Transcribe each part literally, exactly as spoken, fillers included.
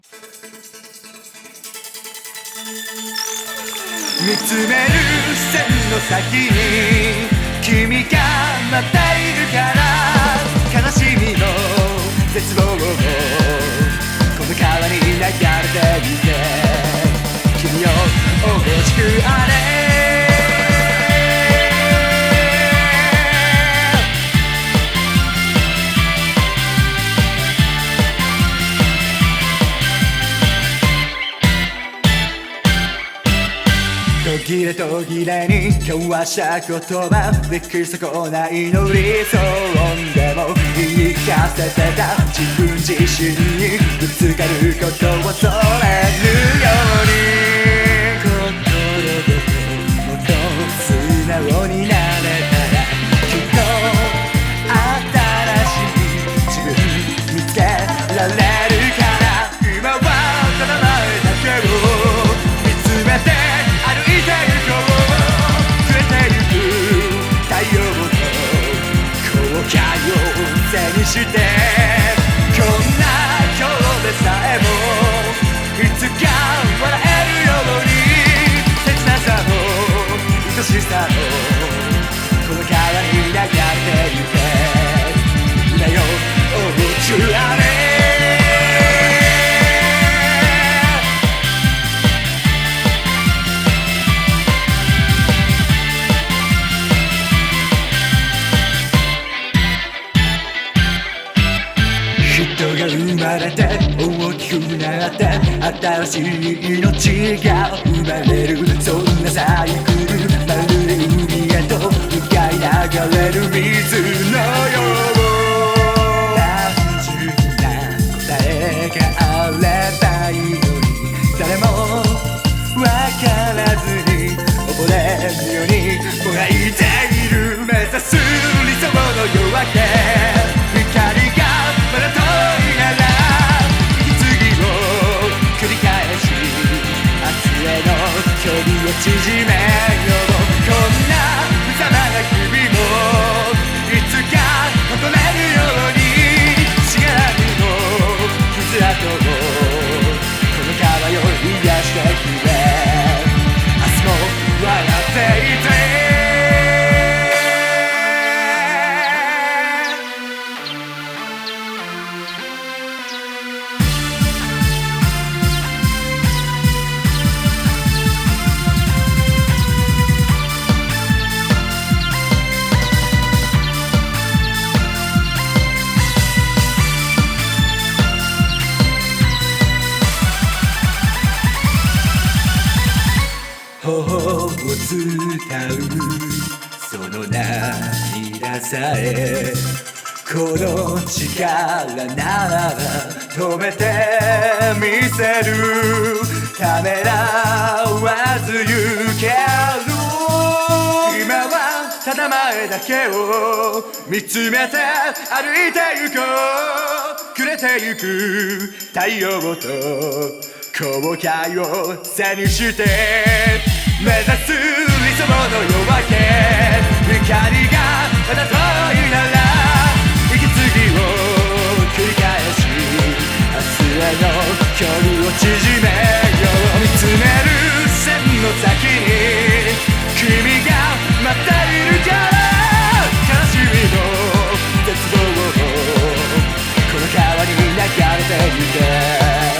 見つめる線の先に君がまたいるから、悲しみの絶望をこの川に流れてみて、君よ大きくあれ。途切れ途切れに交わした言葉、びっくり損ないの理想音でも言い聞かせてた自分自身にぶつかることを恐れぬように、心でもっと素直になれたらきっと新しい自分見つけられるから、今はただ前だけを見つめて背にして、こんな今日でさえもいつか笑えるように、切なさも愛しさもこの川に流れてゆけ、今よ大きくあれ。人が生まれて大きくなって新しい命が生まれる、そんなサイクル、まるで海へと向かい流れる水のよう、単純な答えがあればいいのに、誰もわからずに溺れるようにもがいている、目指す理想の夜明け、距離を縮めよう、こんな無様な日々もいつか求めるように、しがらみの傷跡をこの川よ癒してくれ、明日も笑っていて。頬を伝うその涙さえ、この力なら止めてみせる、ためらわず行ける、今はただ前だけを見つめて歩いてゆこう、暮れてゆく太陽と後悔を背にして目指す理想の夜明け、光がまだ遠いなら息継ぎを繰り返し明日への距離を縮めよう、見つめる線の先に君がまたいるから、悲しみの絶望をこの川に流れてゆけ、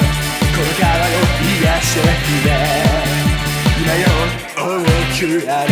この川を癒してくれ、今よ大きくあれ。